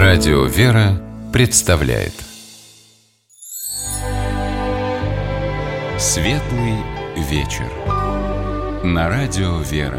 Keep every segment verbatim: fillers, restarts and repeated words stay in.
Радио «Вера» представляет Светлый вечер на Радио «Вера».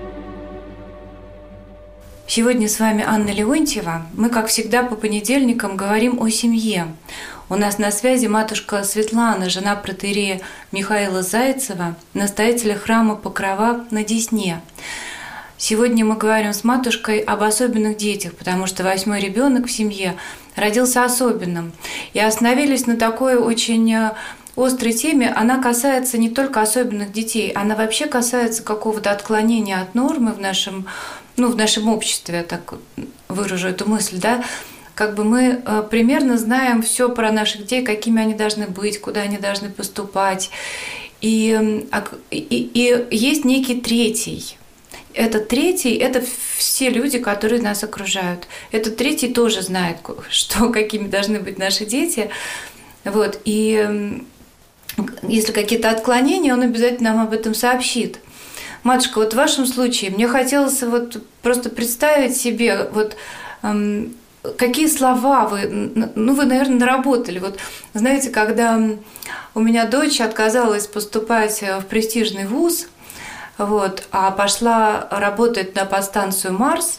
Сегодня с вами Анна Леонтьева. Мы, как всегда, по понедельникам говорим о семье. У нас на связи матушка Светлана, жена протоиерея Михаила Зайцева, настоятеля храма Покрова на Десне. Сегодня мы говорим с матушкой об особенных детях, потому что восьмой ребенок в семье родился особенным. И остановились на такой очень острой теме. Она касается не только особенных детей, она вообще касается какого-то отклонения от нормы в нашем, ну, в нашем обществе, я так выражу эту мысль, да. Как бы мы примерно знаем все про наших детей, какими они должны быть, куда они должны поступать. И, и, и есть некий третий. Этот третий – это все люди, которые нас окружают. Этот третий тоже знает, что, какими должны быть наши дети. Вот. И если какие-то отклонения, он обязательно нам об этом сообщит. Матушка, вот в вашем случае мне хотелось вот просто представить себе, вот, эм, какие слова вы, ну, вы, наверное, наработали. Вот, знаете, когда у меня дочь отказалась поступать в престижный вуз, вот, а пошла работать на подстанцию «Марс»,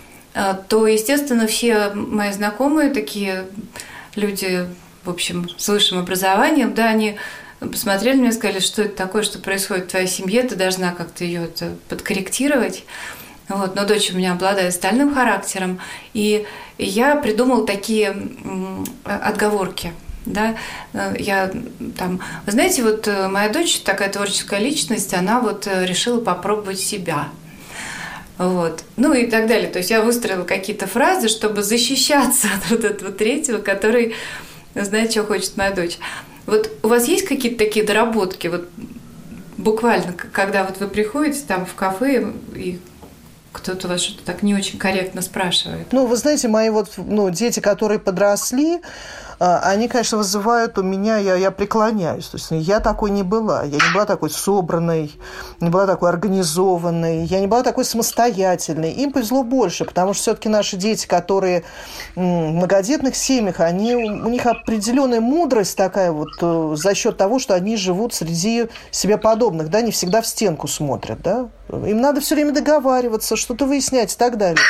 то, естественно, все мои знакомые, такие люди, в общем, с высшим образованием, да, они посмотрели на меня и сказали, что это такое, что происходит в твоей семье, ты должна как-то ее подкорректировать. Вот, но дочь у меня обладает стальным характером, и я придумала такие отговорки. Да, я там, вы знаете, вот моя дочь такая творческая личность, она вот решила попробовать себя, вот, ну и так далее. То есть я выстроила какие-то фразы, чтобы защищаться от вот этого третьего, который знает, что хочет моя дочь. Вот у вас есть какие-то такие доработки, вот буквально, когда вот вы приходите там в кафе и кто-то вас что-то так не очень корректно спрашивает? Ну, вы знаете, мои вот, ну, дети, которые подросли, они, конечно, вызывают у меня, я, я преклоняюсь. То есть я такой не была. Я не была такой собранной, не была такой организованной, я не была такой самостоятельной. Им повезло больше, потому что все-таки наши дети, которые в многодетных семьях, они, у них определенная мудрость такая вот за счет того, что они живут среди себе подобных, да, не всегда в стенку смотрят, да. Им надо все время договариваться, что-то выяснять и так далее.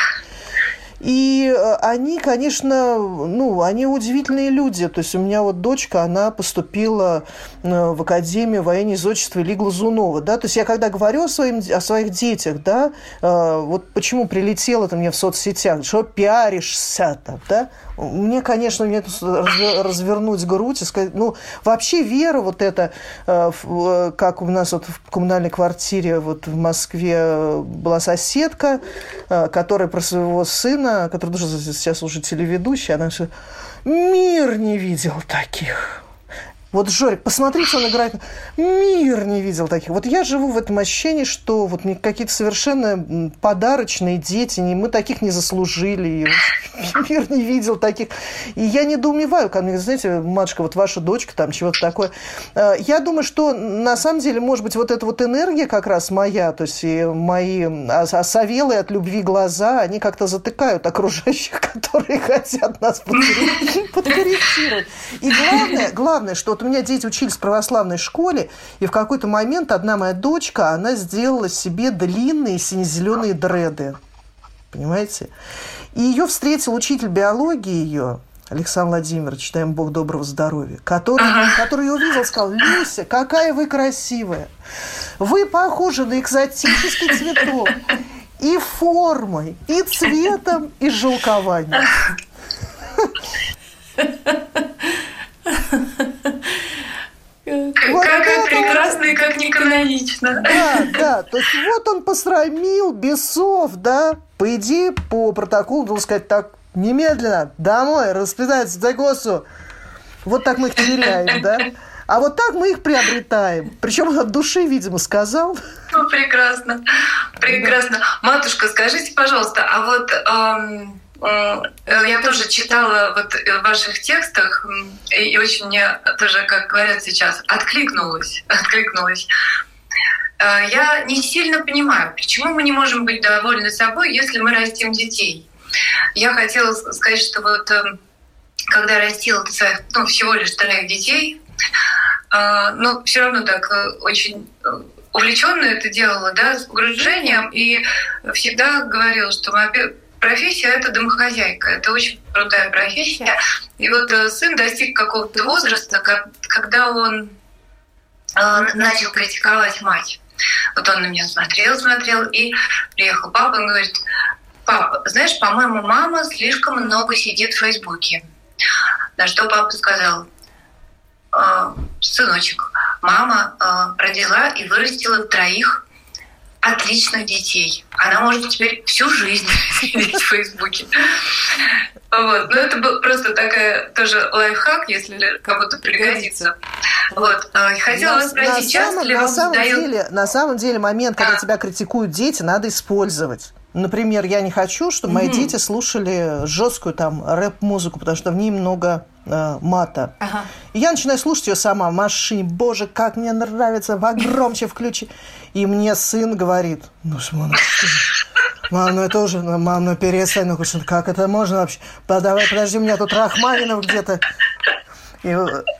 И они, конечно, ну, они удивительные люди. То есть у меня вот дочка, она поступила в Академию военного зодчества Ильи Глазунова. Да? То есть я когда говорю о, своим, о своих детях, да, вот почему прилетело-то мне в соцсетях, что пиаришься-то, да? Мне, конечно, мне развернуть грудь и сказать, ну, вообще вера вот эта, как у нас вот в коммунальной квартире вот в Москве была соседка, которая про своего сына, который тоже сейчас уже телеведущий, она все, мир не видел таких. Вот, Жорик, посмотрите, он играет. Мир не видел таких. Вот я живу в этом ощущении, что вот какие-то совершенно подарочные дети, мы таких не заслужили. Мир не видел таких. И я недоумеваю, когда мне, знаете, матушка, вот ваша дочка, там чего-то такое. Я думаю, что на самом деле, может быть, вот эта вот энергия как раз моя, то есть и мои осовелые от любви глаза, они как-то затыкают окружающих, которые хотят нас подкорректировать. И главное, главное, что вот у меня дети учились в православной школе, и в какой-то момент одна моя дочка, она сделала себе длинные сине-зеленые дреды. Понимаете? И ее встретил учитель биологии ее, Александр Владимирович, дай ему Бог доброго здоровья, который, ага. который ее увидел, сказал, Люся, какая вы красивая. Вы похожи на экзотический цветок и формой, и цветом, и жилкованием. Вот как это прекрасно вот, и как неканонично. Да, да. То есть вот он посрамил бесов, да. По идее, по протоколу должен сказать так, немедленно, домой, расписать Загосу. Вот так мы их теряем, да. А вот так мы их приобретаем. Причем он от души, видимо, сказал. Ну, прекрасно. Прекрасно. Да. Матушка, скажите, пожалуйста, а вот... Эм... Я тоже читала вот в ваших текстах, и очень мне тоже, как говорят сейчас, откликнулось, откликнулось. Я не сильно понимаю, почему мы не можем быть довольны собой, если мы растим детей. Я хотела сказать, что вот когда растила своих, ну, всего лишь троих детей, но все равно так очень увлеченно это делала, да, с погружением, и всегда говорила, что моя профессия — это домохозяйка, это очень крутая профессия. И вот сын достиг какого-то возраста, когда он начал критиковать мать. Вот он на меня смотрел, смотрел, и приехал папа, он говорит: папа, знаешь, по-моему, мама слишком много сидит в Фейсбуке. На что папа сказал: сыночек, мама родила и вырастила троих отличных детей. Она может теперь всю жизнь сидеть в Фейсбуке. Вот. Но это был просто такая тоже лайфхак, если кому-то пригодится. Вот. Хотела вас спросить, часто ли вам задают... На самом деле момент, когда тебя критикуют дети, надо использовать. Например, я не хочу, чтобы мои mm-hmm. дети слушали жесткую там рэп-музыку, потому что в ней много э, мата. Ага. И я начинаю слушать ее сама в машине. Боже, как мне нравится, погромче включи. И мне сын говорит: ну, мама, мам, ну это уже, мам, ну перестань, ну как это можно вообще? Давай, подожди, у меня тут Рахманинов где-то. И,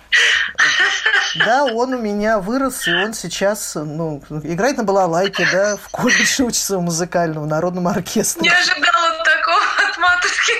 да, он у меня вырос, и он сейчас, ну, играет на балалайке, да, в колледже учится в музыкальном, в народном оркестре. Не ожидала такого от матушки.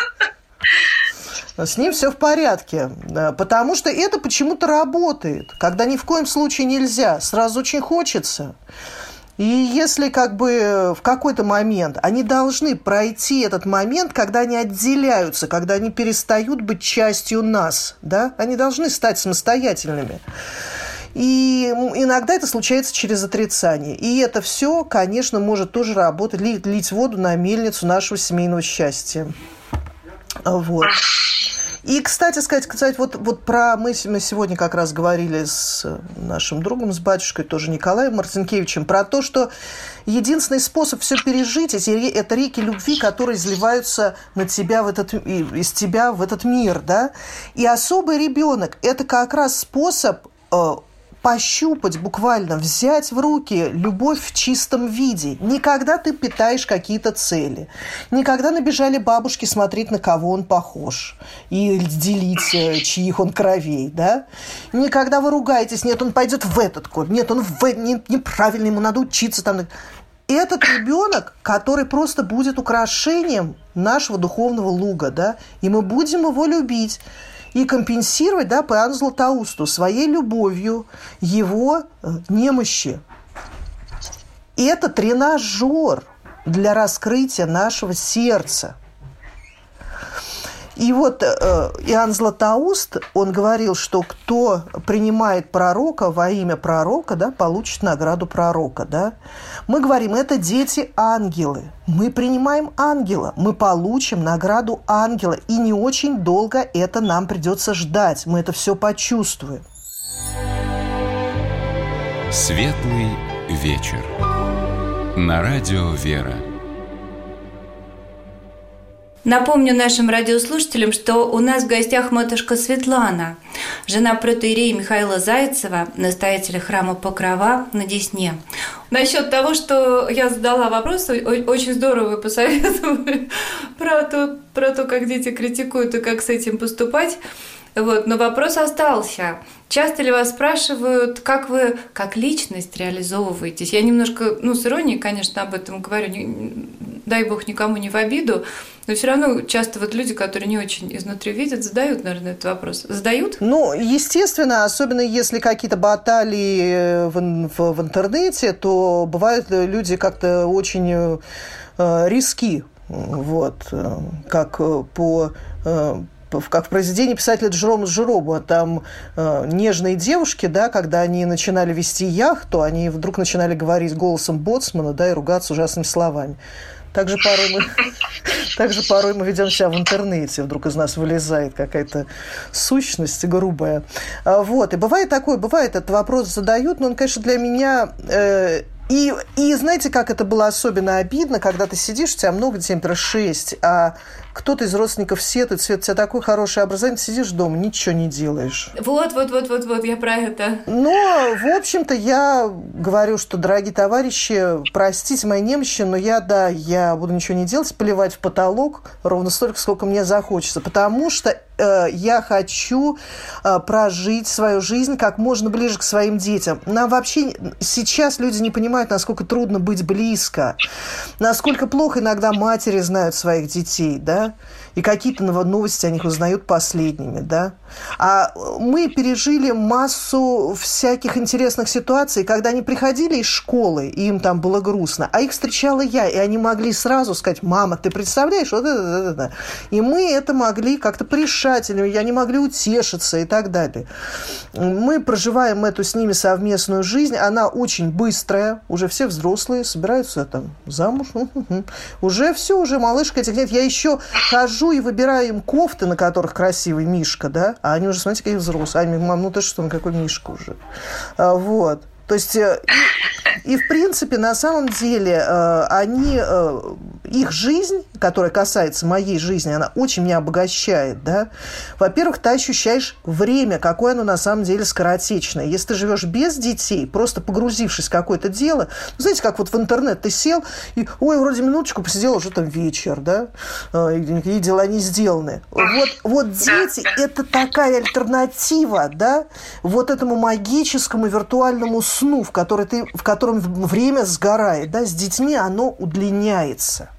С ним все в порядке, потому что это почему-то работает, когда ни в коем случае нельзя, сразу очень хочется. И если как бы в какой-то момент они должны пройти этот момент, когда они отделяются, когда они перестают быть частью нас, да, они должны стать самостоятельными. И иногда это случается через отрицание. И это все, конечно, может тоже работать, лить, лить воду на мельницу нашего семейного счастья. Вот. И, кстати сказать, сказать вот, вот про... Мы, мы сегодня как раз говорили с нашим другом, с батюшкой, тоже Николаем Марцинкевичем, про то, что единственный способ все пережить – это реки любви, которые изливаются на тебя в этот, из тебя в этот мир. Да? И особый ребенок – это как раз способ э, пощупать, буквально взять в руки любовь в чистом виде. Не когда ты питаешь какие-то цели, не когда набежали бабушки смотреть, на кого он похож, и делить, чьих он кровей, да? Не когда вы ругаетесь, нет, он пойдет в этот код, нет, он в... нет, неправильно, ему надо учиться там. Этот ребенок, который просто будет украшением нашего духовного луга, да, и мы будем его любить. И компенсировать, да, по Иоанну Златоусту своей любовью его немощи. И это тренажер для раскрытия нашего сердца. И вот э, Иоанн Златоуст, он говорил, что кто принимает пророка во имя пророка, да, получит награду пророка. Да? Мы говорим, это дети-ангелы. Мы принимаем ангела, мы получим награду ангела. И не очень долго это нам придется ждать. Мы это все почувствуем. Светлый вечер. На радио «Вера». Напомню нашим радиослушателям, что у нас в гостях матушка Светлана, жена протоиерея Михаила Зайцева, настоятеля храма Покрова на Десне. Насчет того, что я задала вопрос, очень здорово вы посоветовали про то, про то, как дети критикуют и как с этим поступать. Вот, но вопрос остался. Часто ли вас спрашивают, как вы как личность реализовываетесь? Я немножко, ну, с иронией, конечно, об этом говорю, не, дай бог никому не в обиду, но все равно часто вот люди, которые не очень изнутри видят, задают, наверное, этот вопрос. Задают? Ну, естественно, особенно если какие-то баталии в, в, в интернете, то бывают люди как-то очень э, риски, вот, как по... Э, как в произведении писателя Джерома Жироба, там э, нежные девушки, да, когда они начинали вести яхту, они вдруг начинали говорить голосом боцмана, да, и ругаться ужасными словами. Также порой мы, также порой мы ведем себя в интернете, вдруг из нас вылезает какая-то сущность грубая. Вот. И бывает такое, бывает, этот вопрос задают, но он, конечно, для меня... Э, И, и знаете, как это было особенно обидно, когда ты сидишь, у тебя много детей, например, шесть, а кто-то из родственников сетует: Свет, у тебя такое хорошее образование, ты сидишь дома, ничего не делаешь. Вот, вот, вот, вот, вот, я про это. Но, в общем-то, я говорю, что, дорогие товарищи, простите мои немощи, но я, да, я буду ничего не делать, поливать в потолок ровно столько, сколько мне захочется, потому что э, я хочу э, прожить свою жизнь как можно ближе к своим детям. Нам вообще сейчас люди не понимают, насколько трудно быть близко, насколько плохо иногда матери знают своих детей, да, и какие-то новости о них узнают последними, да. А мы пережили массу всяких интересных ситуаций, когда они приходили из школы, и им там было грустно, а их встречала я, и они могли сразу сказать: мама, ты представляешь, вот это, это, это. И мы это могли как-то порешать, или они могли утешиться и так далее. Мы проживаем эту с ними совместную жизнь, она очень быстрая, уже все взрослые, собираются там замуж, уже все, уже малышка этих нет. Я еще хожу и выбираю им кофты, на которых красивый мишка, да, а они уже, смотрите, какие взрослые. Они говорят: мам, ну ты что, ну какой мишка уже. А, вот. То есть, и, и в принципе, на самом деле, они, их жизнь, которая касается моей жизни, она очень меня обогащает, да. Во-первых, ты ощущаешь время, какое оно на самом деле скоротечное. Если ты живешь без детей, просто погрузившись в какое-то дело, ну, знаете, как вот в интернет ты сел, и, ой, вроде минуточку посидел, уже там вечер, да, и дела не сделаны. Вот, вот дети – это такая альтернатива, да, вот этому магическому виртуальному сну, в, который ты, в котором время сгорает, да, с детьми оно удлиняется.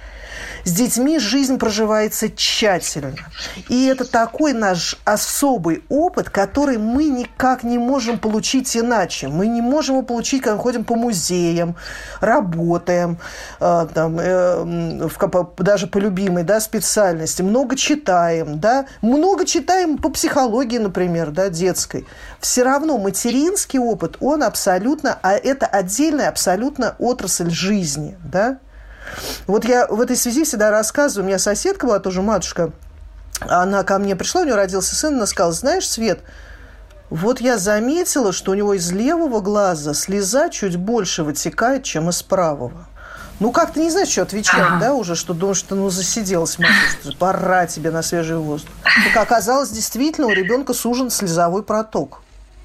С детьми жизнь проживается тщательно. И это такой наш особый опыт, который мы никак не можем получить иначе. Мы не можем его получить, когда ходим по музеям, работаем, э, там, э, в, даже по любимой, да, специальности, много читаем, да, много читаем по психологии, например, да, детской. Все равно материнский опыт, он абсолютно, а это отдельная абсолютно отрасль жизни, да. Вот я в этой связи всегда рассказываю, у меня соседка была тоже, матушка, она ко мне пришла, у нее родился сын, она сказала: знаешь, Свет, вот я заметила, что у него из левого глаза слеза чуть больше вытекает, чем из правого. Ну, как-то не знаешь, что отвечать, ага. да, уже, что думаешь, что ну засиделась, матушка, пора тебе на свежий воздух. Так оказалось, действительно, у ребенка сужен слезовой проток.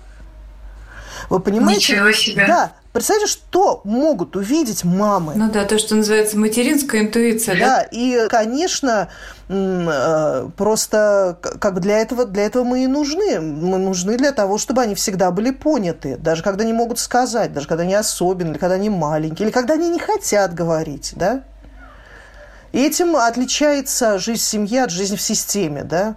Вы понимаете? Ничего себе. Да. Представляете, что могут увидеть мамы? Ну да, то, что называется материнская интуиция, да? Да, и, конечно, просто как бы для этого, для этого мы и нужны. Мы нужны для того, чтобы они всегда были поняты, даже когда не могут сказать, даже когда они особенные, или когда они маленькие, или когда они не хотят говорить, да? И этим отличается жизнь в семье от жизни в системе, да?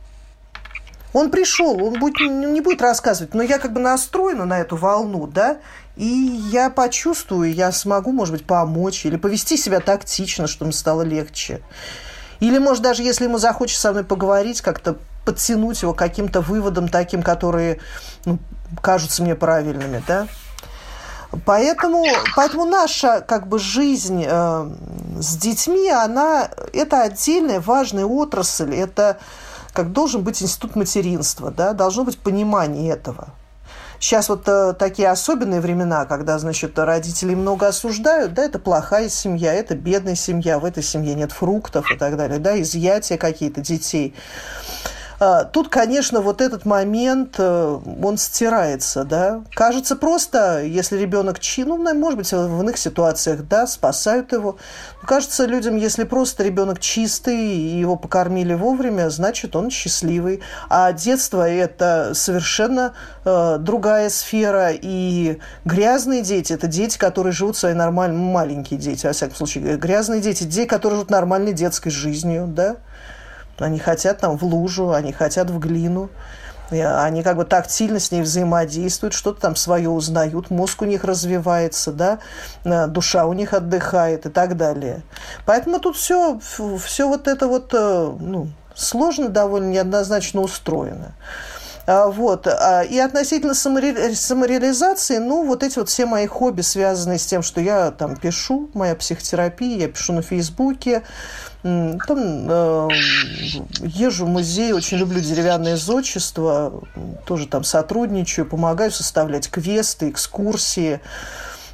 Он пришел, он будет, не будет рассказывать, но я как бы настроена на эту волну, да, и я почувствую, я смогу, может быть, помочь или повести себя тактично, чтобы ему стало легче. Или, может, даже если ему захочется со мной поговорить, как-то подтянуть его к каким-то выводам таким, которые, ну, кажутся мне правильными, да. Поэтому, поэтому наша как бы жизнь э, с детьми, она, это отдельная важная отрасль, это как должен быть институт материнства, да, должно быть понимание этого. Сейчас вот э, такие особенные времена, когда, значит, родители много осуждают, да, это плохая семья, это бедная семья, в этой семье нет фруктов и так далее, да, изъятия какие-то детей. Тут, конечно, вот этот момент, он стирается, да. Кажется, просто, если ребенок чи, ну, может быть, в иных ситуациях, да, спасают его. Но кажется, людям, если просто ребенок чистый и его покормили вовремя, значит, он счастливый. А детство – это совершенно э, другая сфера. И грязные дети – это дети, которые живут своей нормальной, маленькие дети, во всяком случае, грязные дети – дети, которые живут нормальной детской жизнью, да. Они хотят там в лужу, они хотят в глину. Они как бы тактильно с ней взаимодействуют, что-то там свое узнают, мозг у них развивается, да, душа у них отдыхает и так далее. Поэтому тут все, все вот это вот, ну, сложно, довольно неоднозначно устроено. Вот. И относительно саморе... самореализации, ну, вот эти вот все мои хобби, связанные с тем, что я там пишу, моя психотерапия, я пишу на Фейсбуке, там э, езжу в музей, очень люблю деревянное зодчество, тоже там сотрудничаю, помогаю составлять квесты, экскурсии.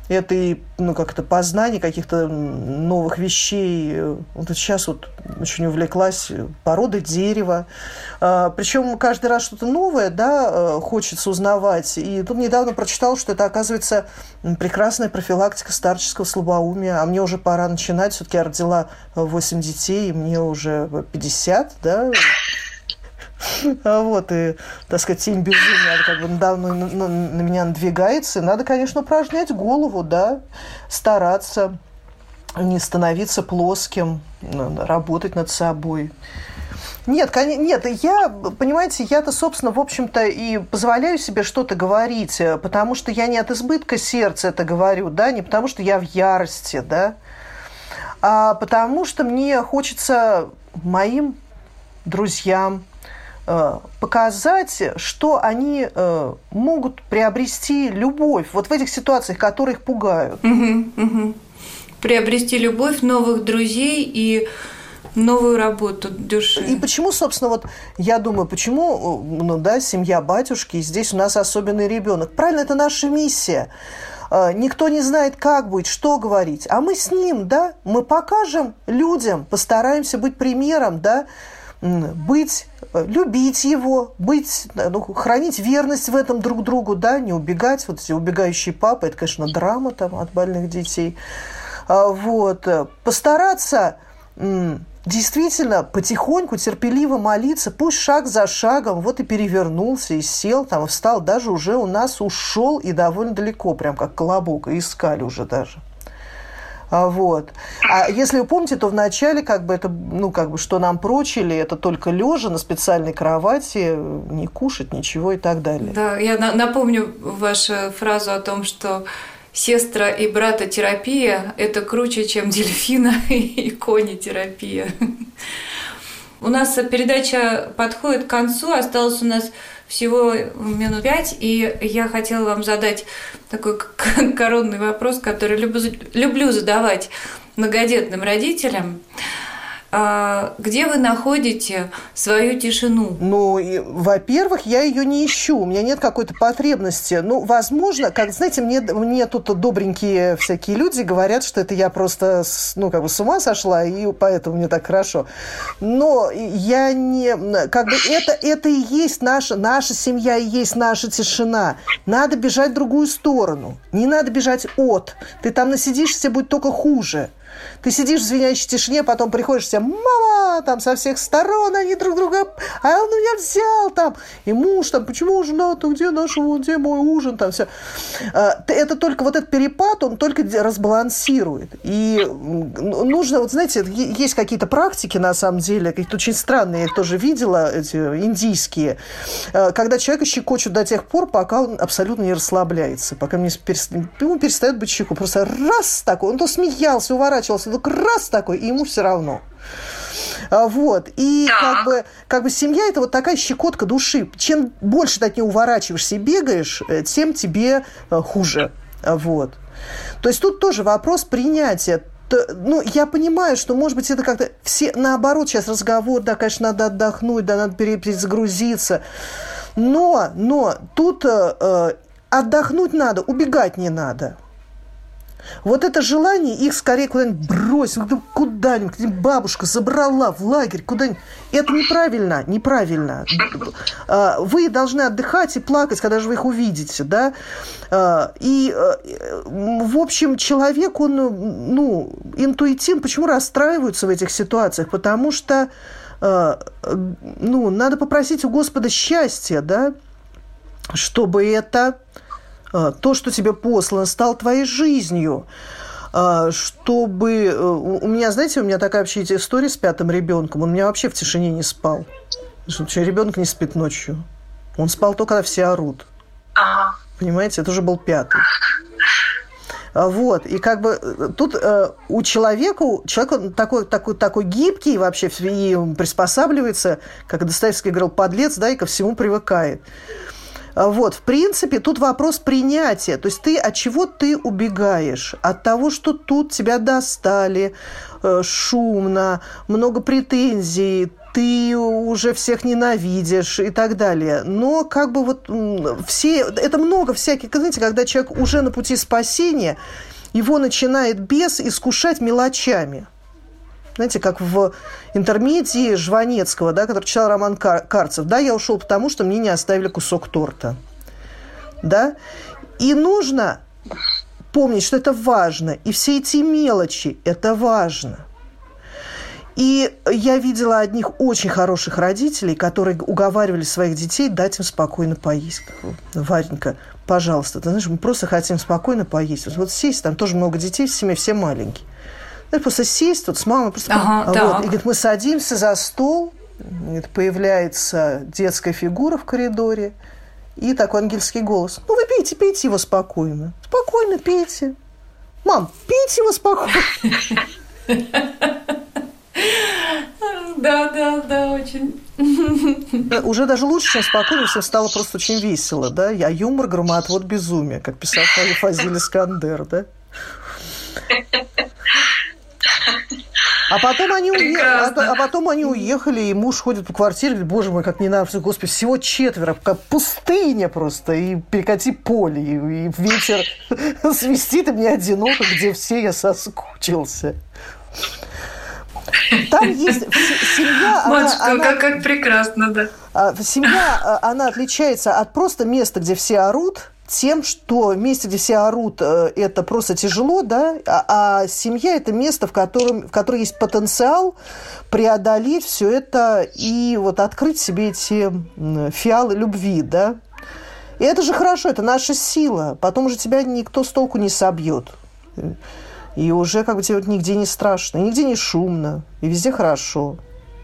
это и, ну, как-то познание каких-то новых вещей. Вот сейчас вот очень увлеклась породой дерева. Причем каждый раз что-то новое, да, хочется узнавать. И тут недавно прочитала, что это, оказывается, прекрасная профилактика старческого слабоумия. А мне уже пора начинать. Все-таки я родила восемь детей, и мне уже пятьдесят, да. Вот, и, так сказать, тень безумия как бы давно на, на, на меня надвигается. Надо, конечно, упражнять голову, да, стараться не становиться плоским, работать над собой. Нет, нет, я, понимаете, я-то, собственно, в общем-то, и позволяю себе что-то говорить, потому что я не от избытка сердца это говорю, да, не потому что я в ярости, да, а потому что мне хочется моим друзьям показать, что они э, могут приобрести любовь вот в этих ситуациях, которые их пугают. Угу, угу. Приобрести любовь, новых друзей и новую работу души. И почему, собственно, вот я думаю, почему, ну да, семья батюшки, здесь у нас особенный ребенок. Правильно, это наша миссия. Никто не знает, как быть, что говорить. А мы с ним, да, мы покажем людям, постараемся быть примером, да, быть, любить его, быть, ну, хранить верность в этом друг другу, да, не убегать. Вот эти убегающие папы, это, конечно, драма там от больных детей. Вот. Постараться действительно потихоньку, терпеливо молиться, пусть шаг за шагом, вот и перевернулся, и сел, там, и встал, даже уже у нас ушел и довольно далеко, прям как колобок, и искали уже даже. Вот. А если вы помните, то вначале, как бы это, ну, как бы, что нам прочили, это только лежа на специальной кровати, не кушать, ничего и так далее. Да, я на- напомню вашу фразу о том, что сестра и братотерапия – это круче, чем дельфина и кони-терапия. У нас передача подходит к концу, осталось у нас всего минут пять, и я хотела вам задать такой коронный вопрос, который люблю, люблю задавать многодетным родителям. Где вы находите свою тишину? Ну, и, во-первых, я ее не ищу, у меня нет какой-то потребности. Ну, возможно, как, знаете, мне, мне тут добренькие всякие люди говорят, что это я просто, ну, как бы с ума сошла, и поэтому мне так хорошо. Но я не... Как бы это, это и есть наша, наша семья, и есть наша тишина. Надо бежать в другую сторону. Не надо бежать от. Ты там насидишься, тебе будет только хуже. Ты сидишь в звенящей тишине, потом приходишь, тебе мама, там со всех сторон они друг друга, а он у меня взял там, и муж там, почему жена-то, где наш, где мой ужин, там все. Это только вот этот перепад, он только разбалансирует. И нужно, вот знаете, есть какие-то практики, на самом деле, какие-то очень странные, я их тоже видела, эти индийские, когда человека щекочут до тех пор, пока он абсолютно не расслабляется, пока ему перестает быть щеку. Просто раз такой, он то смеялся, уворачивался, только раз такой, и ему все равно. Вот. И да. как бы, как бы семья – это вот такая щекотка души. Чем больше ты от нее уворачиваешься и бегаешь, тем тебе хуже. Вот. То есть тут тоже вопрос принятия. Ну, я понимаю, что, может быть, это как-то все наоборот сейчас разговор, да, конечно, надо отдохнуть, да, надо перезагрузиться. Но, но тут э, отдохнуть надо, убегать не надо. Вот это желание их скорее куда-нибудь бросить, куда-нибудь, бабушка забрала в лагерь, куда-нибудь. Это неправильно, неправильно. Вы должны отдыхать и плакать, когда же вы их увидите, да. И, в общем, человек, он, ну, интуитивно, почему расстраиваются в этих ситуациях? Потому что, ну, надо попросить у Господа счастья, да, чтобы это... то, что тебе послано, стало твоей жизнью. Чтобы... У меня, знаете, у меня такая вообще история с пятым ребенком. Он у меня вообще в тишине не спал. Ребенок не спит ночью. Он спал только, когда все орут. Ага. Понимаете? Это уже был пятый. Вот. И как бы тут у человека, человек такой, такой, такой гибкий вообще, и приспосабливается, как Достоевский говорил, подлец, да, и ко всему привыкает. Вот, в принципе, тут вопрос принятия. То есть ты от чего ты убегаешь? От того, что тут тебя достали, шумно, много претензий, ты уже всех ненавидишь и так далее. Но как бы вот все... Это много всяких... Знаете, когда человек уже на пути спасения, его начинает бес искушать мелочами. Знаете, как в интермедии Жванецкого, да, который читал роман Карцев. Да, я ушел потому, что мне не оставили кусок торта. Да? И нужно помнить, что это важно. И все эти мелочи – это важно. И я видела одних очень хороших родителей, которые уговаривали своих детей дать им спокойно поесть. Варенька, пожалуйста, ты знаешь, мы просто хотим спокойно поесть. Вот сесть, там тоже много детей в семье, все маленькие. Знаешь, просто сесть тут с мамой. Просто... Ага, вот. так. И говорит, мы садимся за стол, говорит, появляется детская фигура в коридоре, и такой ангельский голос. Ну, вы пейте, пейте его спокойно. Спокойно пейте. Мам, пейте его спокойно. Да, да, да, очень. Уже даже лучше, чем спокойно, всем стало просто очень весело, да? Я юмор, громоотвод, безумие, как писал Фазиль Искандер, да? А потом, они уе... а, а потом они уехали, и муж ходит по квартире, говорит, боже мой, как не надо, господи, всего четверо, как пустыня просто, и перекати поле, и, и ветер свистит, и мне одиноко, где все, я соскучился. Там есть семья... Матушка, она, как, как прекрасно, да. Семья, она отличается от просто места, где все орут, тем, что в месте, где все орут, это просто тяжело, да, а, а семья – это место, в котором, в котором есть потенциал преодолеть все это и вот открыть себе эти фиалы любви, да. И это же хорошо, это наша сила. Потом уже тебя никто с толку не собьет. И уже как бы тебе вот нигде не страшно, нигде не шумно, и везде хорошо.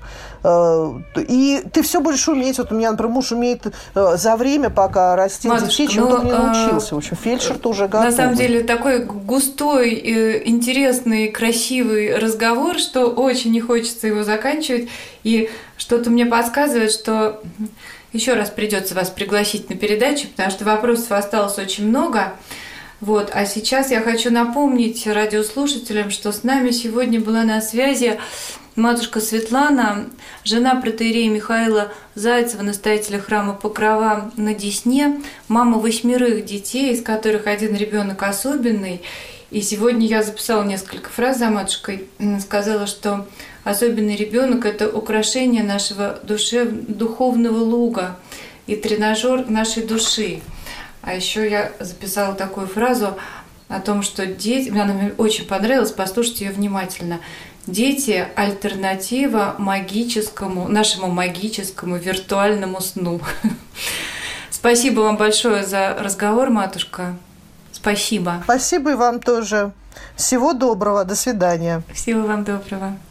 И ты все будешь уметь. Вот у меня, например, муж умеет за время, пока растил детей, чему только не научился. В общем, фельдшер-то уже готов. На самом деле, такой густой, интересный, красивый разговор, что очень не хочется его заканчивать. И что-то мне подсказывает, что еще раз придется вас пригласить на передачу, потому что вопросов осталось очень много. Вот. А сейчас я хочу напомнить радиослушателям, что с нами сегодня была на связи матушка Светлана, жена протоиерея Михаила Зайцева, настоятеля храма Покрова на Десне, мама восьмерых детей, из которых один ребенок особенный. И сегодня я записала несколько фраз за матушкой, сказала, что особенный ребенок – это украшение нашего душев... духовного луга и тренажер нашей души. А еще я записала такую фразу о том, что дети, она мне очень понравилась, послушайте ее внимательно. Дети – альтернатива магическому, нашему магическому виртуальному сну. Спасибо вам большое за разговор, матушка. Спасибо. Спасибо и вам тоже. Всего доброго. До свидания. Всего вам доброго.